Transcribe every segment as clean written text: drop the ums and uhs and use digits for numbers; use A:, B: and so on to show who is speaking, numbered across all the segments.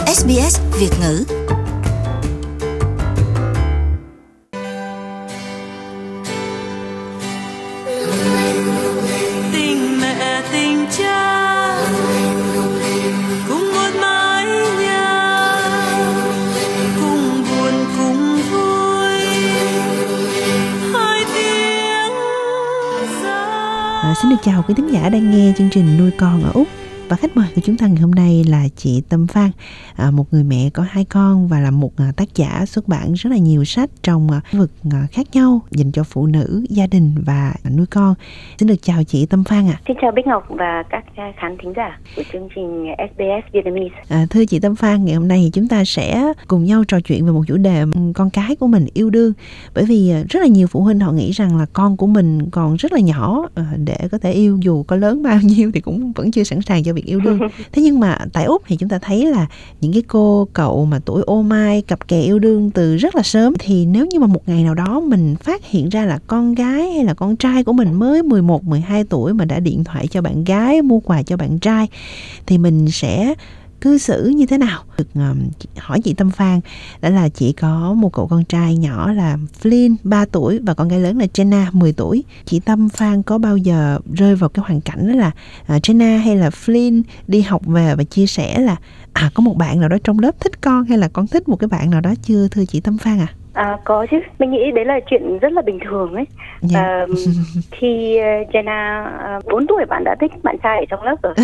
A: SBS Việt ngữ.
B: Tình mẹ tình cha cùng một mái nhà, cùng buồn cùng vui, hai tiếng
C: Xin được chào quý thính giả đang nghe chương trình Nuôi Con ở Úc. Và khách mời của chúng ta ngày hôm nay là chị Tâm Phan, một người mẹ có 2 con và là một tác giả xuất bản rất là nhiều sách trong lĩnh vực khác nhau dành cho phụ nữ, gia đình và nuôi con. Xin được chào chị Tâm Phan ạ.
D: Xin chào Bích Ngọc và các khán thính giả của chương trình SBS Vietnamese.
C: Thưa chị Tâm Phan, ngày hôm nay thì chúng ta sẽ cùng nhau trò chuyện về một chủ đề con cái của mình yêu đương. Bởi vì rất là nhiều phụ huynh họ nghĩ rằng là con của mình còn rất là nhỏ để có thể yêu, dù có lớn bao nhiêu thì cũng vẫn chưa sẵn sàng cho việc yêu đương. Thế nhưng mà tại Úc thì chúng ta thấy là những cái cô cậu mà tuổi ô mai cặp kè yêu đương từ rất là sớm, thì nếu như mà một ngày nào đó mình phát hiện ra là con gái hay là con trai của mình mới 11, 12 tuổi mà đã điện thoại cho bạn gái, mua quà cho bạn trai, thì mình sẽ cư xử như thế nào? Được hỏi chị Tâm Phan, đó là chị có một cậu con trai nhỏ là Flynn 3 tuổi và con gái lớn là Jenna 10 tuổi. Chị Tâm Phan có bao giờ rơi vào cái hoàn cảnh đó là Jenna hay là Flynn đi học về và chia sẻ là có một bạn nào đó trong lớp thích con, hay là con thích một cái bạn nào đó chưa, thưa chị Tâm Phan ạ?
D: Có chứ, mình nghĩ đấy là chuyện rất là bình thường ấy. Khi Jenna 4 tuổi bạn đã thích bạn trai ở trong lớp rồi.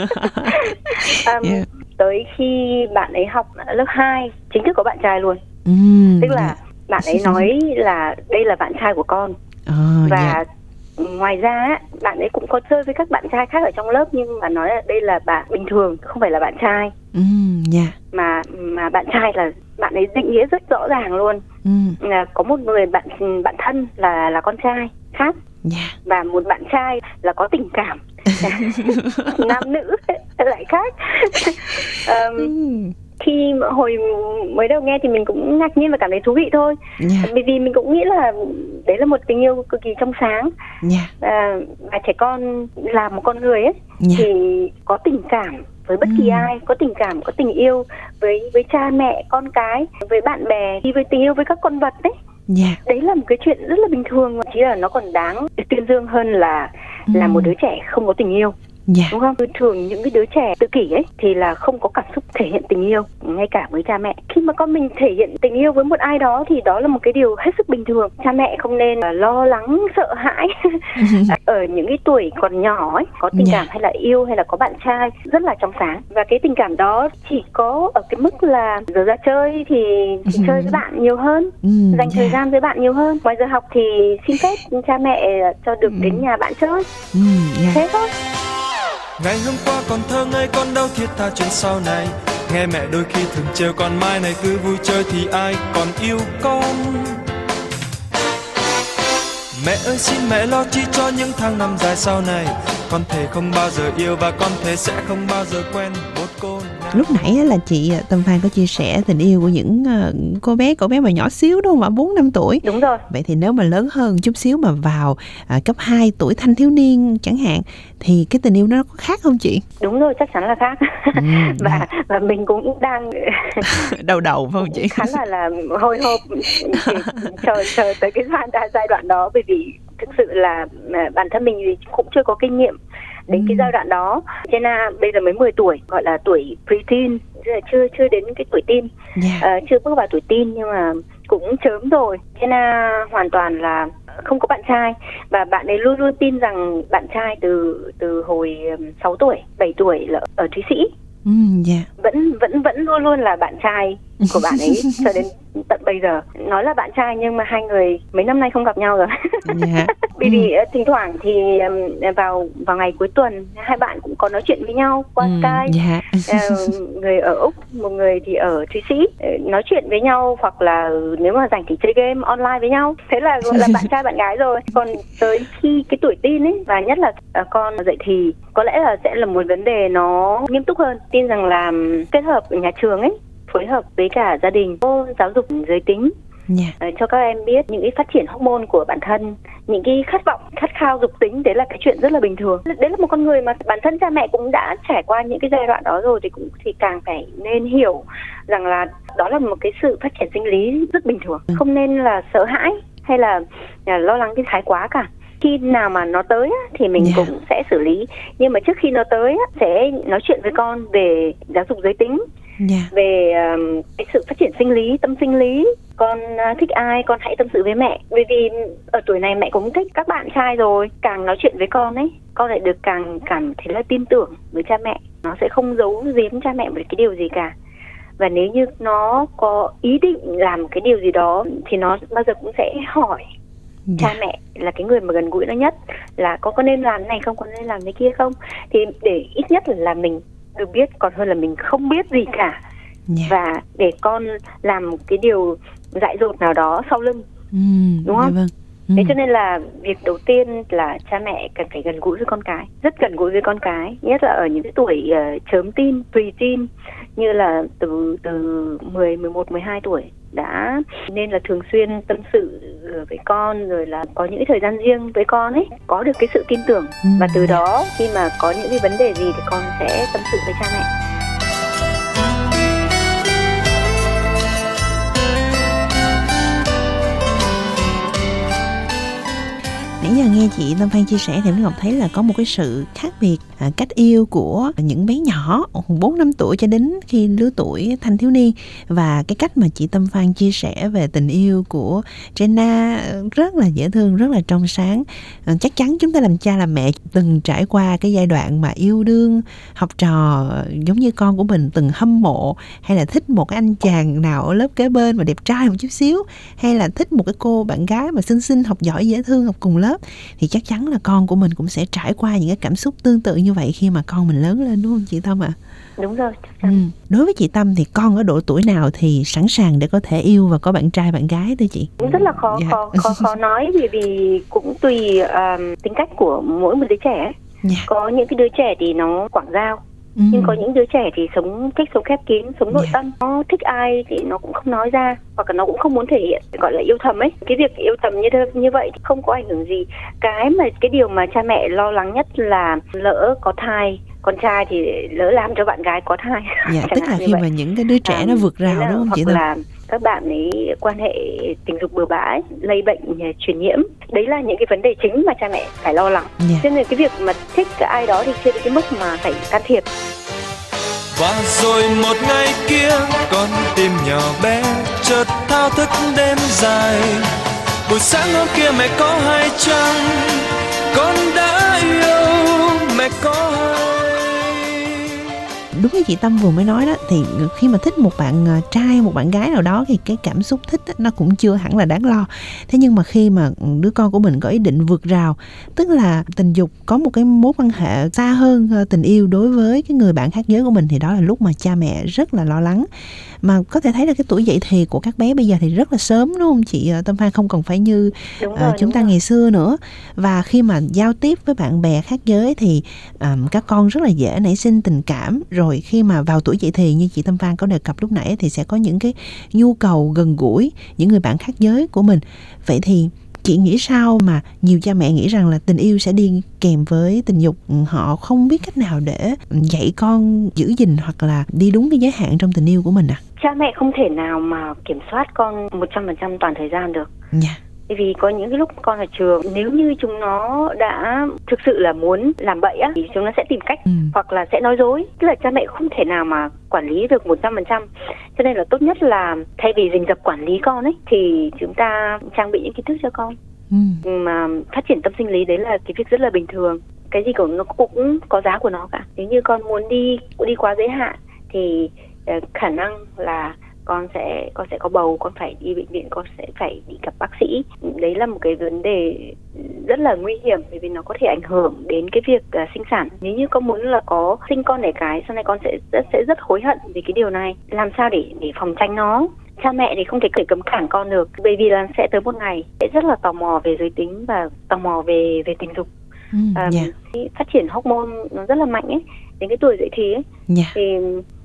D: Tới khi bạn ấy học lớp 2 chính thức có bạn trai luôn. Tức là bạn ấy nói là đây là bạn trai của con. Và ngoài ra bạn ấy cũng có chơi với các bạn trai khác ở trong lớp, nhưng mà nói là đây là bạn bình thường, không phải là bạn trai. Mà bạn trai là bạn ấy định nghĩa rất rõ ràng luôn. Có một người bạn thân là con trai khác, và một bạn trai là có tình cảm. Nam nữ lại khác. Khi hồi mới đầu nghe thì mình cũng ngạc nhiên và cảm thấy thú vị thôi. Bởi vì mình cũng nghĩ là đấy là một tình yêu cực kỳ trong sáng. Và trẻ con là một con người ấy, thì có tình cảm với bất kỳ ai, có tình cảm, có tình yêu với cha mẹ, con cái, với bạn bè, với tình yêu với các con vật đấy. Đấy là một cái chuyện rất là bình thường, chỉ là nó còn đáng được tuyên dương hơn là một đứa trẻ không có tình yêu. Đúng không? Thường những cái đứa trẻ tự kỷ ấy thì là không có cảm xúc thể hiện tình yêu, ngay cả với cha mẹ. Khi mà con mình thể hiện tình yêu với một ai đó thì đó là một cái điều hết sức bình thường. Cha mẹ không nên lo lắng, sợ hãi. Ở những cái tuổi còn nhỏ ấy, có tình cảm hay là yêu hay là có bạn trai rất là trong sáng. Và cái tình cảm đó chỉ có ở cái mức là giờ ra chơi thì chơi với bạn nhiều hơn, dành thời gian với bạn nhiều hơn. Ngoài giờ học thì xin phép cha mẹ cho được đến nhà bạn chơi. Thế thôi.
B: Ngày hôm qua còn thơ ngây, con đâu thiết tha chuyện sau này. Nghe mẹ đôi khi thường trêu con mai này cứ vui chơi thì ai còn yêu con. Mẹ ơi xin mẹ lo chi cho những tháng năm dài sau này. Con thề không bao giờ yêu và con thề sẽ không bao giờ quen một cô.
C: Lúc nãy là chị Tâm Phan có chia sẻ tình yêu của những cậu bé mà nhỏ xíu đúng không ạ, 4-5 tuổi.
D: Đúng rồi.
C: Vậy thì nếu mà lớn hơn chút xíu mà vào cấp 2 tuổi thanh thiếu niên chẳng hạn, thì cái tình yêu nó có khác không chị? đúng
D: rồi, chắc chắn là khác. Và mình cũng đang
C: đầu phải không chị?
D: Khá là hồi hộp chờ tới cái giai đoạn đó, bởi vì thực sự là bản thân mình thì cũng chưa có kinh nghiệm đến cái giai đoạn đó. Jenna bây giờ mới 10 tuổi, gọi là tuổi preteen, chưa đến cái tuổi teen, chưa bước vào tuổi teen, nhưng mà cũng chớm rồi. Jenna hoàn toàn là không có bạn trai, và bạn ấy luôn luôn tin rằng bạn trai từ hồi 6 tuổi, 7 tuổi là ở Thụy Sĩ. Vẫn luôn luôn là bạn trai của bạn ấy cho đến tận bây giờ. Nói là bạn trai nhưng mà hai người mấy năm nay không gặp nhau rồi. Bởi vì thỉnh thoảng thì vào ngày cuối tuần hai bạn cũng có nói chuyện với nhau qua Skype. Người ở Úc, một người thì ở Thụy Sĩ, nói chuyện với nhau, hoặc là nếu mà rảnh thì chơi game online với nhau. Thế là gọi là bạn trai bạn gái rồi. Còn tới khi cái tuổi teen ấy, và nhất là con dậy thì, có lẽ là sẽ là một vấn đề nó nghiêm túc hơn. Tin rằng là kết hợp ở nhà trường ấy, phối hợp với cả gia đình, giáo dục giới tính, cho các em biết những cái phát triển hormone của bản thân, những cái khát vọng, khát khao dục tính, đấy là cái chuyện rất là bình thường. Đấy là một con người mà bản thân cha mẹ cũng đã trải qua những cái giai đoạn đó rồi thì càng phải nên hiểu rằng là đó là một cái sự phát triển sinh lý rất bình thường, không nên là sợ hãi hay là lo lắng cái thái quá cả. Khi nào mà nó tới thì mình cũng sẽ xử lý, nhưng mà trước khi nó tới sẽ nói chuyện với con về giáo dục giới tính, về cái sự phát triển sinh lý, tâm sinh lý. Con thích ai, con hãy tâm sự với mẹ. Bởi vì ở tuổi này mẹ cũng thích các bạn trai rồi. Càng nói chuyện với con ấy, con lại được càng cảm thấy là tin tưởng với cha mẹ. Nó sẽ không giấu giếm cha mẹ một cái điều gì cả. Và nếu như nó có ý định làm cái điều gì đó thì nó bao giờ cũng sẽ hỏi cha mẹ là cái người mà gần gũi nó nhất, là có nên làm này không, có nên làm cái kia không. Thì để ít nhất là mình được biết còn hơn là mình không biết gì cả. Và để con làm cái điều dại dột nào đó sau lưng, đúng không? Thế cho nên là việc đầu tiên là cha mẹ cần phải gần gũi với con cái, rất gần gũi với con cái, nhất là ở những cái tuổi chớm teen, pre-teen, như là từ 10, 11, 12 tuổi đã nên là thường xuyên tâm sự với con, rồi là có những cái thời gian riêng với con ấy, có được cái sự tin tưởng, và từ đó khi mà có những cái vấn đề gì thì con sẽ tâm sự với cha mẹ.
C: Nãy giờ nghe chị Tâm Phan chia sẻ thì Lý Ngọc thấy là có một cái sự khác biệt cách yêu của những bé nhỏ 4-5 tuổi cho đến khi lứa tuổi thanh thiếu niên, và cái cách mà chị Tâm Phan chia sẻ về tình yêu của Jenna rất là dễ thương, rất là trong sáng. Chắc chắn chúng ta làm cha làm mẹ từng trải qua cái giai đoạn mà yêu đương, học trò giống như con của mình từng hâm mộ, hay là thích một cái anh chàng nào ở lớp kế bên mà đẹp trai một chút xíu, hay là thích một cái cô bạn gái mà xinh xinh, học giỏi, dễ thương, học cùng lớp, thì chắc chắn là con của mình cũng sẽ trải qua những cái cảm xúc tương tự như vậy khi mà con mình lớn lên, đúng không chị Tâm ạ?
D: Đúng rồi, chắc chắn.
C: Đối với chị Tâm thì con ở độ tuổi nào thì sẵn sàng để có thể yêu và có bạn trai bạn gái thưa chị?
D: Cũng rất là khó nói, vì cũng tùy tính cách của mỗi một đứa trẻ. Có những cái đứa trẻ thì nó quảng giao, nhưng có những đứa trẻ thì thích sống khép kín, sống nội tâm. Nó thích ai thì nó cũng không nói ra, hoặc là nó cũng không muốn thể hiện, gọi là yêu thầm ấy. Cái việc yêu thầm như vậy thì không có ảnh hưởng gì. Cái điều mà cha mẹ lo lắng nhất là lỡ có thai, con trai thì lỡ làm cho bạn gái có thai.
C: Tức là khi mà những cái đứa trẻ nó vượt rào, đúng không chị Tâm?
D: Hoặc là các bạn ấy quan hệ tình dục bừa bãi, lây bệnh truyền nhiễm. Đấy là những cái vấn đề chính mà cha mẹ phải lo lắng. Cho nên cái việc mà thích cái ai đó thì chưa đến cái mức mà phải can thiệp.
B: Và rồi một ngày kia con tim nhỏ bé chợt thao thức đêm dài. Buổi sáng hôm kia mẹ có hay chăng con đã yêu, mẹ có hay?
C: Đúng như chị Tâm vừa mới nói đó, thì khi mà thích một bạn trai, một bạn gái nào đó thì cái cảm xúc thích nó cũng chưa hẳn là đáng lo. Thế nhưng mà khi mà đứa con của mình có ý định vượt rào, tức là tình dục, có một cái mối quan hệ xa hơn tình yêu đối với cái người bạn khác giới của mình, thì đó là lúc mà cha mẹ rất là lo lắng. Mà có thể thấy là cái tuổi dậy thì của các bé bây giờ thì rất là sớm, đúng không chị Tâm Phan? Không còn phải như chúng ta ngày xưa nữa. Và khi mà giao tiếp với bạn bè khác giới thì các con rất là dễ nảy sinh tình cảm. Rồi khi mà vào tuổi dậy thì như chị Tâm Phan có đề cập lúc nãy thì sẽ có những cái nhu cầu gần gũi những người bạn khác giới của mình. Vậy thì chị nghĩ sao mà nhiều cha mẹ nghĩ rằng là tình yêu sẽ đi kèm với tình dục, họ không biết cách nào để dạy con giữ gìn hoặc là đi đúng cái giới hạn trong tình yêu của mình à?
D: Cha mẹ không thể nào mà kiểm soát con 100% toàn thời gian được. Bởi vì có những cái lúc con ở trường, nếu như chúng nó đã thực sự là muốn làm bậy á, thì chúng nó sẽ tìm cách hoặc là sẽ nói dối. Tức là cha mẹ không thể nào mà quản lý được 100%. Cho nên là tốt nhất là thay vì rình rập quản lý con ấy, thì chúng ta trang bị những kiến thức cho con. Mà phát triển tâm sinh lý đấy là cái việc rất là bình thường. Cái gì nó cũng có giá của nó cả. Nếu như con muốn đi quá giới hạn thì khả năng là con sẽ có bầu, con phải đi bệnh viện, con sẽ phải đi gặp bác sĩ. Đấy là một cái vấn đề rất là nguy hiểm, bởi vì nó có thể ảnh hưởng đến cái việc sinh sản. Nếu như con muốn là có sinh con đẻ cái, sau này con sẽ rất hối hận vì cái điều này. Làm sao để phòng tránh nó? Cha mẹ thì không thể cấm cản con được, bởi vì là sẽ tới một ngày sẽ rất là tò mò về giới tính và tò mò về tình dục. Phát triển hormone nó rất là mạnh ấy, đến cái tuổi dậy thì ấy, thì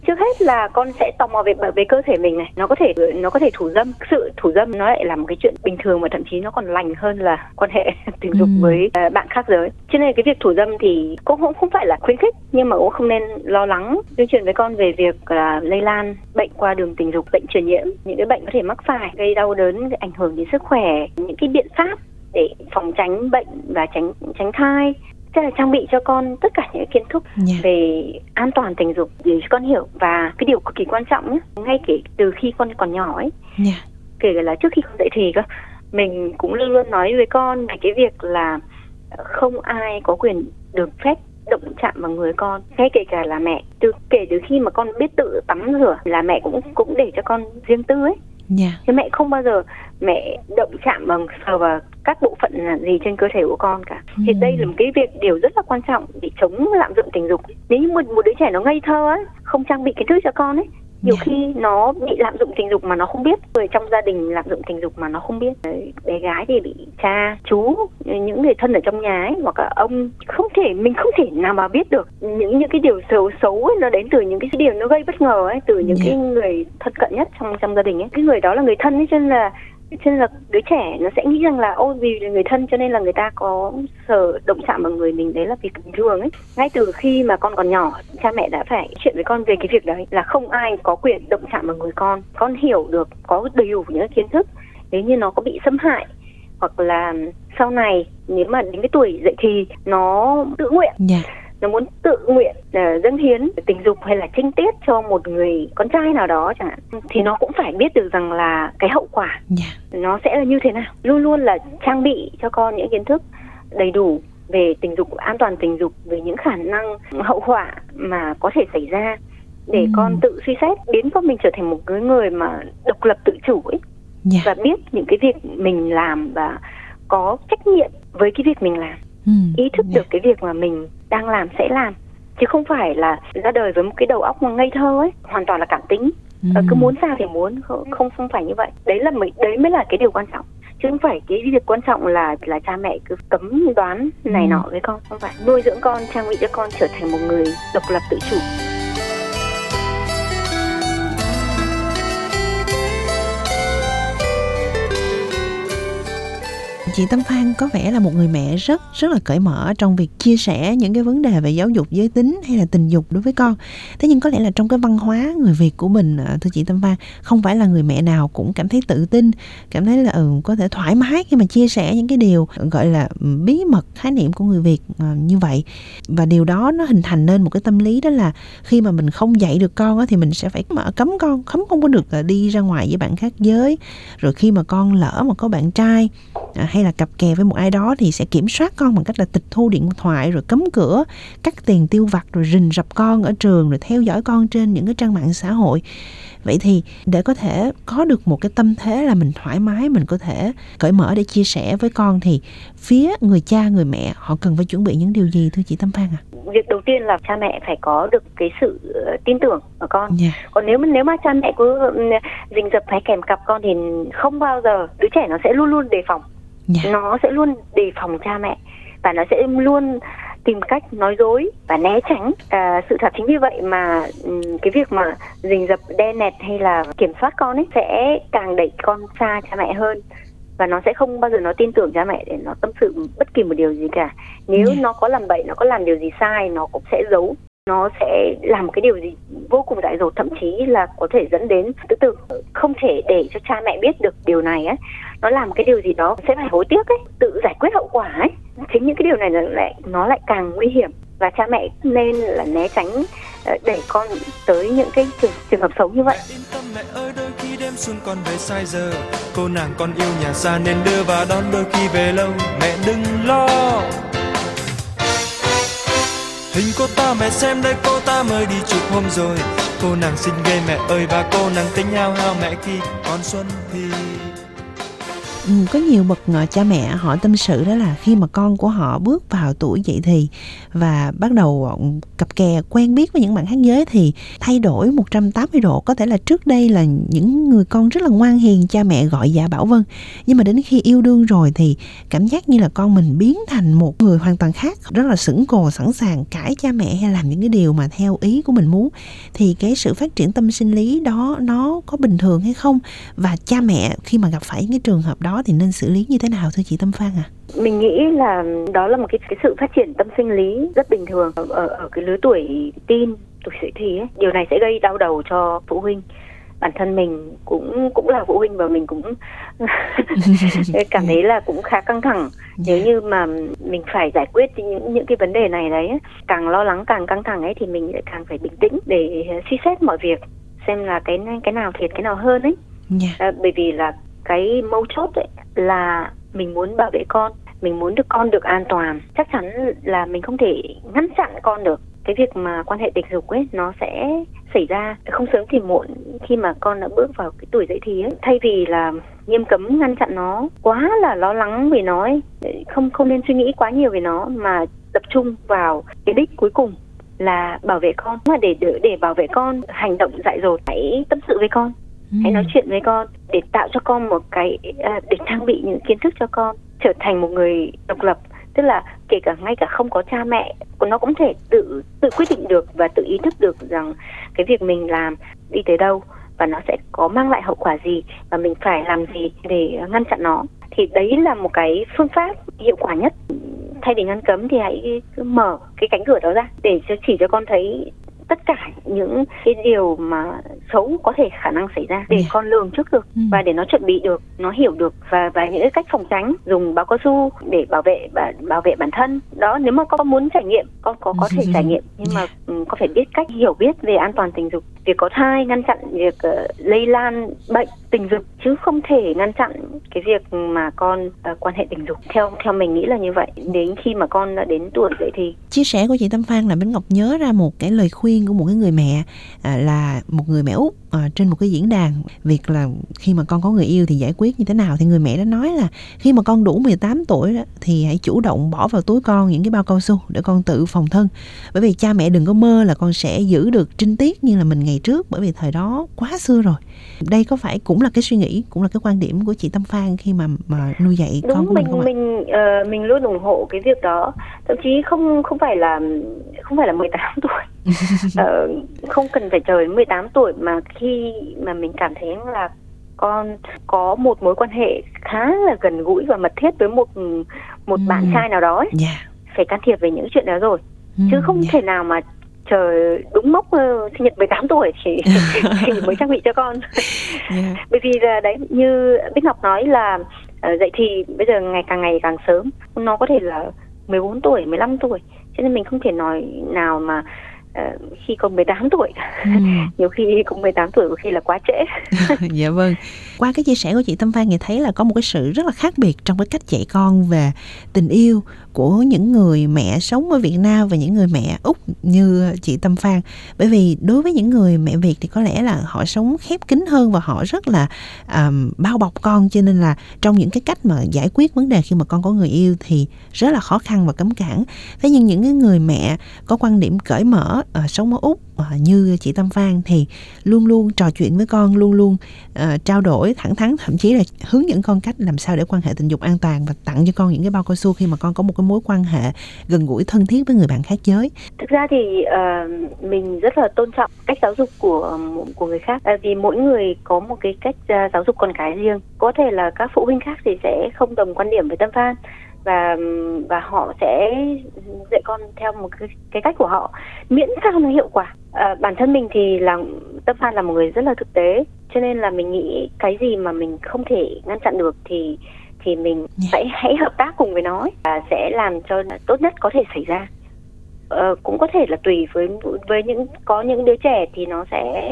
D: Trước hết là con sẽ tò mò về cơ thể mình này, nó có thể thủ dâm. Sự thủ dâm nó lại là một cái chuyện bình thường mà thậm chí nó còn lành hơn là quan hệ tình dục với bạn khác giới. Cho nên cái việc thủ dâm thì cũng không phải là khuyến khích, nhưng mà cũng không nên lo lắng. Tuyên truyền với con về việc lây lan bệnh qua đường tình dục, bệnh truyền nhiễm, những cái bệnh có thể mắc phải gây đau đớn, ảnh hưởng đến sức khỏe, những cái biện pháp để phòng tránh bệnh và tránh thai. Tức là trang bị cho con tất cả những kiến thức về an toàn tình dục để cho con hiểu. Và cái điều cực kỳ quan trọng nhé, ngay kể từ khi con còn nhỏ ấy, kể cả là trước khi con dậy thì cơ, mình cũng luôn luôn nói với con về cái việc là không ai có quyền được phép động chạm vào người con, ngay kể cả là mẹ. Kể từ khi mà con biết tự tắm rửa là mẹ cũng để cho con riêng tư ấy. Chứ mẹ không bao giờ mẹ động chạm bằng sờ vào các bộ phận gì trên cơ thể của con cả. Thì đây là một cái điều rất là quan trọng để chống lạm dụng tình dục. Nếu như một đứa trẻ nó ngây thơ ấy, không trang bị kiến thức cho con ấy, nhiều khi nó bị lạm dụng tình dục mà nó không biết. Người trong gia đình lạm dụng tình dục mà nó không biết. Bé gái thì bị cha, chú, những người thân ở trong nhà ấy, hoặc là ông, mình không thể nào mà biết được những cái điều xấu ấy, nó đến từ những cái điều nó gây bất ngờ ấy, từ những cái người thân cận nhất trong gia đình ấy. Cái người đó là người thân ấy, cho nên là đứa trẻ nó sẽ nghĩ rằng là vì là người thân cho nên là người ta có động chạm vào người mình, đấy là việc bình thường ấy. Ngay từ khi mà con còn nhỏ, cha mẹ đã phải chuyện với con về cái việc đấy, là không ai có quyền động chạm vào người con. Con hiểu được, có đầy đủ những kiến thức. Nếu như nó có bị xâm hại, hoặc là sau này nếu mà đến cái tuổi dậy thì nó tự nguyện, nó muốn tự nguyện dâng hiến tình dục hay là trinh tiết cho một người con trai nào đó chẳng hạn, thì nó cũng phải biết được rằng là cái hậu quả nó sẽ là như thế nào. Luôn luôn là trang bị cho con những kiến thức đầy đủ về tình dục, an toàn tình dục, về những khả năng hậu quả mà có thể xảy ra, để con tự suy xét, biến con mình trở thành một người mà độc lập tự chủ ấy. Và biết những cái việc mình làm và có trách nhiệm với cái việc mình làm. Ý thức được cái việc mà mình đang làm sẽ làm, chứ không phải là ra đời với một cái đầu óc mà ngây thơ ấy, hoàn toàn là cảm tính, cứ muốn sao thì muốn, không phải như vậy. Đấy mới là cái điều quan trọng, chứ không phải cái việc quan trọng là cha mẹ cứ cấm đoán này nọ với con. Không phải, nuôi dưỡng con, trang bị cho con trở thành một người độc lập tự chủ.
C: Chị Tâm Phan có vẻ là một người mẹ rất là cởi mở trong việc chia sẻ những cái vấn đề về giáo dục giới tính hay là tình dục đối với con. Thế nhưng có lẽ là trong cái văn hóa người Việt của mình, thưa chị Tâm Phan, không phải là người mẹ nào cũng cảm thấy tự tin, cảm thấy là có thể thoải mái khi mà chia sẻ những cái điều gọi là bí mật, khái niệm của người Việt như vậy. Và điều đó nó hình thành nên một cái tâm lý, đó là khi mà mình không dạy được con thì mình sẽ phải cấm con không có được đi ra ngoài với bạn khác giới. Rồi khi mà con lỡ mà có bạn trai hay là cặp kè với một ai đó thì sẽ kiểm soát con bằng cách là tịch thu điện thoại, rồi cấm cửa, cắt tiền tiêu vặt, rồi rình rập con ở trường, rồi theo dõi con trên những cái trang mạng xã hội. Vậy thì để có thể có được một cái tâm thế là mình thoải mái, mình có thể cởi mở để chia sẻ với con, thì phía người cha, người mẹ họ cần phải chuẩn bị những điều gì, thưa chị Tâm Phan ạ?
D: Việc đầu tiên là cha mẹ phải có được cái sự tin tưởng ở con. Còn nếu mà cha mẹ cứ rình rập hay kèm cặp con thì không bao giờ, đứa trẻ nó sẽ luôn luôn đề phòng. Nó sẽ luôn đề phòng cha mẹ, và nó sẽ luôn tìm cách nói dối và né tránh sự thật. Chính vì vậy mà cái việc mà rình rập, đe nẹt hay là kiểm soát con ấy sẽ càng đẩy con xa cha mẹ hơn, và nó sẽ không bao giờ nó tin tưởng cha mẹ để nó tâm sự bất kỳ một điều gì cả. Nếu nó có làm bậy, nó có làm điều gì sai, nó cũng sẽ giấu. Nó sẽ làm cái điều gì vô cùng dại dột, thậm chí là có thể dẫn đến tự tử. Không thể để cho cha mẹ biết được điều này ấy. Nó làm cái điều gì đó sẽ phải hối tiếc ấy, tự giải quyết hậu quả ấy. Chính những cái điều này nó lại càng nguy hiểm, và cha mẹ nên là né tránh để con tới những cái trường hợp xấu như vậy.
B: Yên tâm mẹ ơi, đôi khi đêm xuân con về sai giờ, cô nàng con yêu nhà xa nên đưa và đón, đôi khi về lâu mẹ đừng lo. Hình cô ta mẹ xem đây, cô ta mới đi chụp hôm rồi, cô nàng xinh ghê mẹ ơi, và cô nàng tính hao hao mẹ khi còn xuân thì.
C: Có nhiều bậc cha mẹ họ tâm sự đó là khi mà con của họ bước vào tuổi dậy thì và bắt đầu cặp kè quen biết với những bạn khác giới thì thay đổi 180 độ. Có thể là trước đây là những người con rất là ngoan hiền, cha mẹ gọi dạ bảo vâng, nhưng mà đến khi yêu đương rồi thì cảm giác như là con mình biến thành một người hoàn toàn khác, rất là sững cồ, sẵn sàng cãi cha mẹ hay làm những cái điều mà theo ý của mình muốn. Thì cái sự phát triển tâm sinh lý đó nó có bình thường hay không? Và cha mẹ khi mà gặp phải những cái trường hợp đó thì nên xử lý như thế nào thưa chị Tâm Phan ạ?
D: Mình nghĩ là đó là một cái sự phát triển tâm sinh lý rất bình thường ở cái lứa tuổi teen, tuổi dậy thì ấy. Điều này sẽ gây đau đầu cho phụ huynh. Bản thân mình cũng là phụ huynh và mình cũng cảm thấy là cũng khá căng thẳng nếu như mà mình phải giải quyết những cái vấn đề này đấy. Càng lo lắng, càng căng thẳng ấy thì mình lại càng phải bình tĩnh để suy xét mọi việc, xem là cái nào thiệt cái nào hơn ấy. Bởi vì là cái mấu chốt ấy là mình muốn bảo vệ con, mình muốn con được an toàn. Chắc chắn là mình không thể ngăn chặn con được. Cái việc mà quan hệ tình dục ấy nó sẽ xảy ra không sớm thì muộn khi mà con đã bước vào cái tuổi dậy thì ấy. Thay vì là nghiêm cấm ngăn chặn nó, quá là lo lắng về nó ấy, không nên suy nghĩ quá nhiều về nó mà tập trung vào cái đích cuối cùng là bảo vệ con. Mà để bảo vệ con hành động dại dột, hãy tâm sự với con, hãy nói chuyện với con để tạo cho con một cái để trang bị những kiến thức cho con trở thành một người độc lập. Tức là kể cả ngay cả không có cha mẹ, nó cũng thể tự quyết định được và tự ý thức được rằng cái việc mình làm đi tới đâu và nó sẽ có mang lại hậu quả gì và mình phải làm gì để ngăn chặn nó. Thì đấy là một cái phương pháp hiệu quả nhất. Thay vì ngăn cấm thì hãy cứ mở cái cánh cửa đó ra để chỉ cho con thấy tất cả những cái điều mà xấu có thể khả năng xảy ra để con lường trước được và để nó chuẩn bị được, nó hiểu được và những cái cách phòng tránh, dùng bao cao su để bảo vệ bản thân. Đó, nếu mà con muốn trải nghiệm, con có thể trải nghiệm, nhưng mà con phải biết cách hiểu biết về an toàn tình dục, việc có thai, ngăn chặn việc lây lan bệnh tình dục, chứ không thể ngăn chặn cái việc mà con quan hệ tình dục. Theo mình nghĩ là như vậy. Đến khi mà con đã đến tuổi dậy thì.
C: Chia sẻ của chị Tâm Phan là Bính Ngọc nhớ ra một cái lời khuyên của một cái người mẹ, là một người mẹ Úc trên một cái diễn đàn, việc là khi mà con có người yêu thì giải quyết như thế nào. Thì người mẹ đã nói là khi mà con đủ 18 tuổi đó, thì hãy chủ động bỏ vào túi con những cái bao cao su để con tự phòng thân. Bởi vì cha mẹ đừng có mơ là con sẽ giữ được trinh tiết như là mình ngày trước, bởi vì thời đó quá xưa rồi. Đây có phải cũng là cái suy nghĩ, cũng là cái quan điểm của chị Tâm Phan khi mà nuôi dạy con của mình không ạ?
D: Mình luôn ủng hộ cái việc đó. Thậm chí không phải là 18 tuổi. Không cần phải chờ đến 18 tuổi mà khi mà mình cảm thấy là con có một mối quan hệ khá là gần gũi và mật thiết với một bạn trai nào đó ấy, phải can thiệp về những chuyện đó rồi. Chứ không thể nào mà chờ đúng mốc sinh nhật 18 tuổi thì mới trang bị cho con. Bởi vì là đấy, như Bích Ngọc nói là dậy thì bây giờ ngày càng sớm, nó có thể là 14 tuổi, 15 tuổi, cho nên mình không thể nói nào mà khi còn 18 tuổi. Nhiều khi cũng 18 tuổi, có khi là quá trễ.
C: Dạ vâng. Qua cái chia sẻ của chị Tâm Phan thì thấy là có một cái sự rất là khác biệt trong cái cách dạy con về tình yêu của những người mẹ sống ở Việt Nam và những người mẹ Úc như chị Tâm Phan. Bởi vì đối với những người mẹ Việt thì có lẽ là họ sống khép kín hơn và họ rất là bao bọc con, cho nên là trong những cái cách mà giải quyết vấn đề khi mà con có người yêu thì rất là khó khăn và cấm cản. Thế nhưng những cái người mẹ có quan điểm cởi mở sống ở Úc như chị Tâm Phan thì luôn luôn trò chuyện với con, luôn luôn trao đổi thẳng thắn, thậm chí là hướng dẫn con cách làm sao để quan hệ tình dục an toàn và tặng cho con những cái bao cao su khi mà con có một cái mối quan hệ gần gũi thân thiết với người bạn khác giới.
D: Thực ra thì mình rất là tôn trọng cách giáo dục của người khác, vì mỗi người có một cái cách giáo dục con cái riêng. Có thể là các phụ huynh khác thì sẽ không đồng quan điểm với Tâm Phan và họ sẽ dạy con theo một cái cách của họ, miễn sao nó hiệu quả. Bản thân mình thì Tâm Phan là một người rất là thực tế, cho nên là mình nghĩ cái gì mà mình không thể ngăn chặn được thì mình hãy hợp tác cùng với nó và sẽ làm cho tốt nhất có thể xảy ra. Cũng có thể là tùy với có những đứa trẻ thì nó sẽ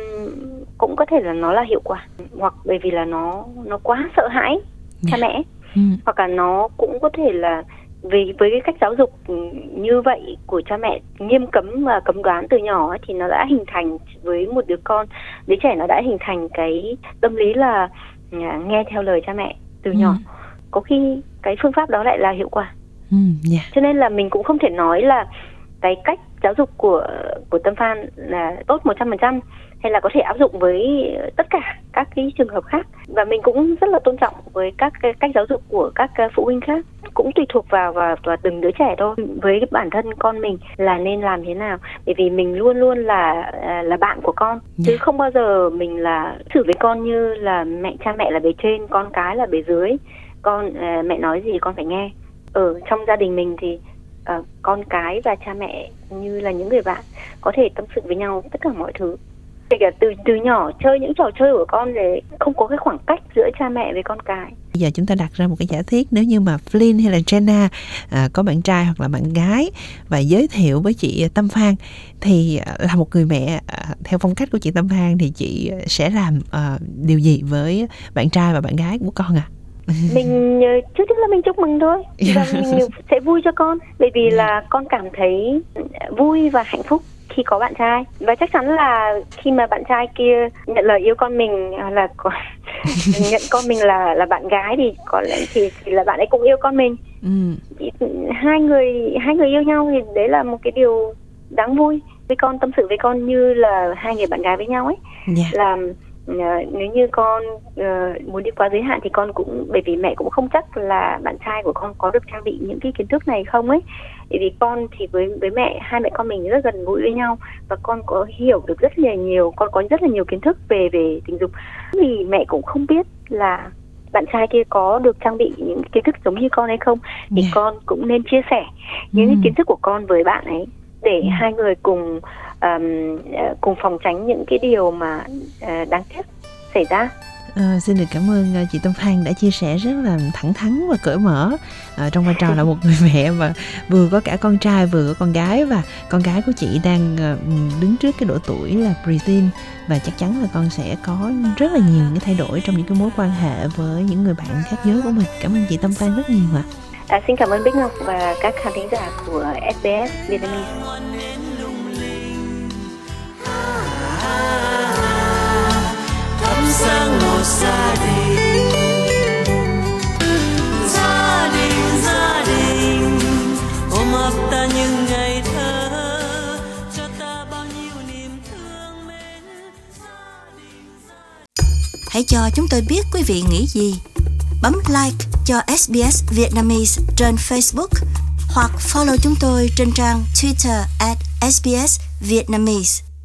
D: cũng có thể là nó là hiệu quả, hoặc bởi vì là nó quá sợ hãi cha mẹ, hoặc là nó cũng có thể là với cái cách giáo dục như vậy của cha mẹ nghiêm cấm và cấm đoán từ nhỏ ấy, thì nó đã hình thành với một đứa trẻ nó đã hình thành cái tâm lý là nghe theo lời cha mẹ từ nhỏ. Có khi cái phương pháp đó lại là hiệu quả. Cho nên là mình cũng không thể nói là cái cách giáo dục của Tâm Phan là tốt 100% hay là có thể áp dụng với tất cả các cái trường hợp khác. Và mình cũng rất là tôn trọng với các cái cách giáo dục của các phụ huynh khác, cũng tùy thuộc vào từng đứa trẻ thôi. Với bản thân con mình là nên làm thế nào, bởi vì mình luôn luôn là bạn của con, chứ không bao giờ mình là xử với con như là cha mẹ là bề trên, con cái là bề dưới. Mẹ nói gì con phải nghe. Ở trong gia đình mình thì con cái và cha mẹ như là những người bạn, có thể tâm sự với nhau tất cả mọi thứ. Kể cả từ nhỏ chơi những trò chơi của con để không có cái khoảng cách giữa cha mẹ với con cái.
C: Bây giờ chúng ta đặt ra một cái giả thiết, nếu như mà Flynn hay là Jenna có bạn trai hoặc là bạn gái và giới thiệu với chị Tâm Phan, thì là một người mẹ, theo phong cách của chị Tâm Phan thì chị sẽ làm điều gì với bạn trai và bạn gái của con ạ?
D: Mình trước tiên là mình chúc mừng thôi, và mình sẽ vui cho con, bởi vì là con cảm thấy vui và hạnh phúc khi có bạn trai. Và chắc chắn là khi mà bạn trai kia nhận lời yêu con mình, là nhận con mình là bạn gái, thì có lẽ thì là bạn ấy cũng yêu con mình. Hai người yêu nhau thì đấy là một cái điều đáng vui. Với con, tâm sự với con như là hai người bạn gái với nhau ấy. Là nếu như con muốn đi quá giới hạn thì con cũng, bởi vì mẹ cũng không chắc là bạn trai của con có được trang bị những cái kiến thức này không ấy. Bởi vì con thì với mẹ, hai mẹ con mình rất gần gũi với nhau, và con có hiểu được rất là nhiều, con có rất là nhiều kiến thức về tình dục. Vì mẹ cũng không biết là bạn trai kia có được trang bị những kiến thức giống như con hay không, thì con cũng nên chia sẻ những kiến thức của con với bạn ấy, để hai người cùng phòng tránh những cái điều mà đáng tiếc xảy ra.
C: Xin được cảm ơn chị Tâm Phan đã chia sẻ rất là thẳng thắn và cởi mở trong vai trò là một người mẹ mà vừa có cả con trai vừa có con gái, và con gái của chị đang đứng trước cái độ tuổi là preteen, và chắc chắn là con sẽ có rất là nhiều cái thay đổi trong những cái mối quan hệ với những người bạn khác giới của mình. Cảm ơn chị Tâm Phan rất nhiều ạ.
D: Xin cảm ơn Bích Ngọc và các khán thính giả của SBS Vietnamese.
B: Thắp sáng một gia đình, gia đình ôm ấp ta những ngày thơ, cho ta bao nhiêu niềm thương mến.
A: Hãy cho chúng tôi biết quý vị nghĩ gì. Bấm like cho SBS Vietnamese trên Facebook, hoặc follow chúng tôi trên trang Twitter @SBS Vietnamese.